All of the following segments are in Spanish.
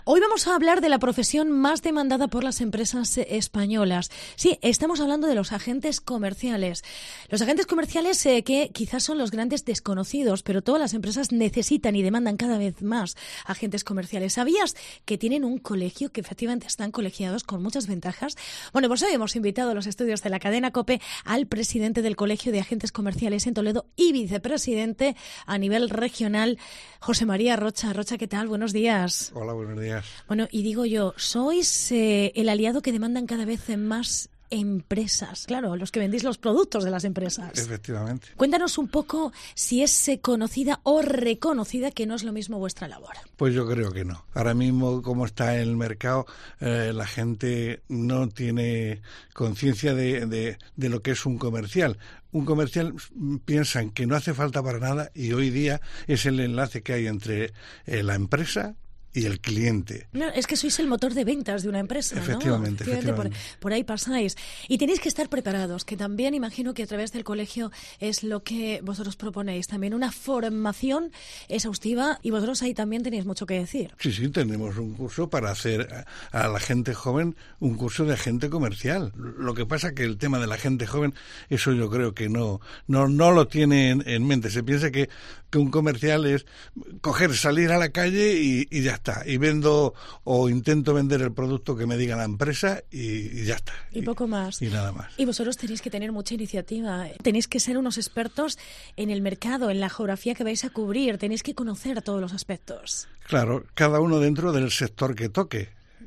Hoy vamos a hablar de la profesión más demandada por las empresas españolas. Sí, estamos hablando de los agentes comerciales. Los agentes comerciales que quizás son los grandes desconocidos, pero todas las empresas necesitan y demandan cada vez más agentes comerciales. ¿Sabías que tienen un colegio, que efectivamente están colegiados con muchas ventajas? Bueno, pues hoy hemos invitado a los estudios de la cadena COPE al presidente del Colegio de Agentes Comerciales en Toledo y vicepresidente a nivel regional, José María Rocha. Rocha, ¿qué tal? Buenos días. Hola, buenos días. Bueno, y digo yo, sois el aliado que demandan cada vez más empresas, claro, los que vendéis los productos de las empresas. Efectivamente. Cuéntanos un poco si es conocida o reconocida, que no es lo mismo vuestra labor. Pues yo creo que no. Ahora mismo, como está el mercado, la gente no tiene conciencia de lo que es un comercial. Un comercial piensan que no hace falta para nada y hoy día es el enlace que hay entre la empresa y el cliente. No, es que sois el motor de ventas de una empresa, efectivamente, ¿no? Efectivamente. Por ahí pasáis. Y tenéis que estar preparados, que también imagino que a través del colegio es lo que vosotros proponéis. También una formación exhaustiva y vosotros ahí también tenéis mucho que decir. Sí, tenemos un curso para hacer a la gente joven un curso de agente comercial. Lo que pasa que el tema de la gente joven, eso yo creo que no lo tiene en mente. Se piensa que un comercial es salir a la calle y ya está, y vendo o intento vender el producto que me diga la empresa y ya está. Y poco más. Y nada más. Y vosotros tenéis que tener mucha iniciativa, tenéis que ser unos expertos en el mercado, en la geografía que vais a cubrir, tenéis que conocer todos los aspectos. Claro, cada uno dentro del sector que toque.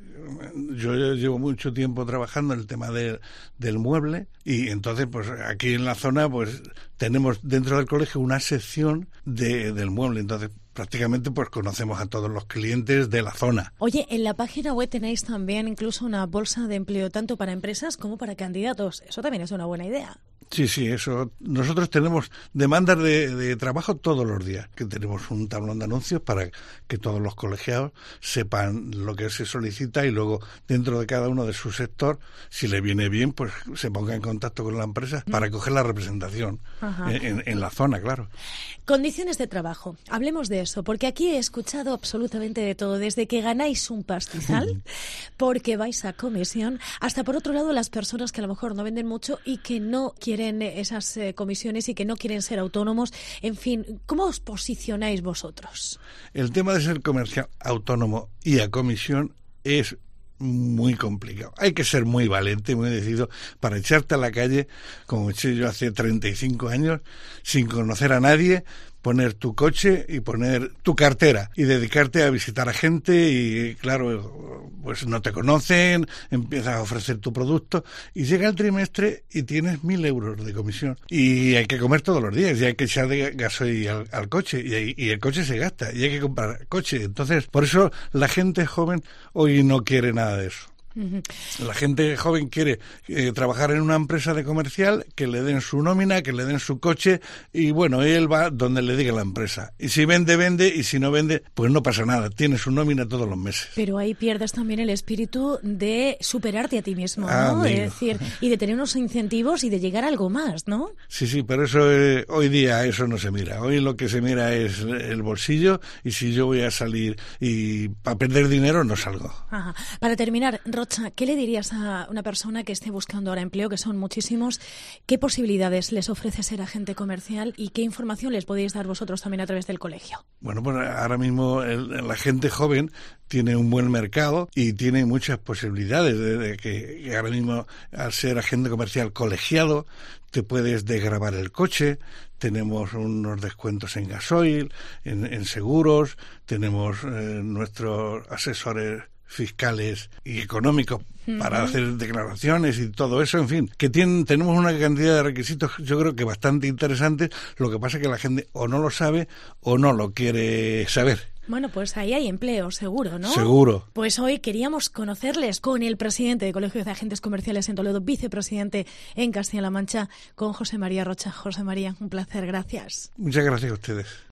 Yo llevo mucho tiempo trabajando en el tema del mueble y entonces pues aquí en la zona pues tenemos dentro del colegio una sección del mueble, entonces prácticamente pues conocemos a todos los clientes de la zona. Oye, en la página web tenéis también incluso una bolsa de empleo tanto para empresas como para candidatos. Eso también es una buena idea. Sí, eso. Nosotros tenemos demandas de trabajo todos los días, que tenemos un tablón de anuncios para que todos los colegiados sepan lo que se solicita y luego dentro de cada uno de su sector, si le viene bien, pues se ponga en contacto con la empresa para coger la representación en la zona, claro. Condiciones de trabajo. Hablemos de eso, porque aquí he escuchado absolutamente de todo, desde que ganáis un pastizal, porque vais a comisión, hasta por otro lado las personas que a lo mejor no venden mucho y que no quieren esas comisiones y que no quieren ser autónomos. En fin, ¿cómo os posicionáis vosotros? El tema de ser comercial autónomo y a comisión es muy complicado. Hay que ser muy valiente, muy decidido para echarte a la calle, como eché yo hace 35 años, sin conocer a nadie, poner tu coche y poner tu cartera y dedicarte a visitar a gente y claro, pues no te conocen, empiezas a ofrecer tu producto y llega el trimestre y tienes 1.000 euros de comisión y hay que comer todos los días y hay que echar de gasoil al coche y el coche se gasta y hay que comprar coche. Entonces, por eso la gente joven hoy no quiere nada de eso. La gente joven quiere trabajar en una empresa de comercial, que le den su nómina, que le den su coche y bueno, él va donde le diga la empresa. Y si vende, vende y si no vende, pues no pasa nada, tiene su nómina todos los meses. Pero ahí pierdes también el espíritu de superarte a ti mismo, ¿no? Es decir, y de tener unos incentivos y de llegar a algo más, ¿no? Sí, pero eso hoy día eso no se mira. Hoy lo que se mira es el bolsillo y si yo voy a salir y para perder dinero no salgo. Ajá. Para terminar, Rocha, ¿qué le dirías a una persona que esté buscando ahora empleo, que son muchísimos? ¿Qué posibilidades les ofrece ser agente comercial y qué información les podéis dar vosotros también a través del colegio? Bueno, pues ahora mismo la gente joven tiene un buen mercado y tiene muchas posibilidades de que ahora mismo al ser agente comercial colegiado te puedes desgravar el coche, tenemos unos descuentos en gasoil, en seguros, tenemos nuestros asesores fiscales y económicos para hacer declaraciones y todo eso, en fin, que tenemos una cantidad de requisitos yo creo que bastante interesantes, lo que pasa es que la gente o no lo sabe o no lo quiere saber. Bueno, pues ahí hay empleo, seguro, ¿no? Seguro. Pues hoy queríamos conocerles con el presidente de Colegio de Agentes Comerciales en Toledo, vicepresidente en Castilla-La Mancha, con José María Rocha. José María, un placer, gracias. Muchas gracias a ustedes.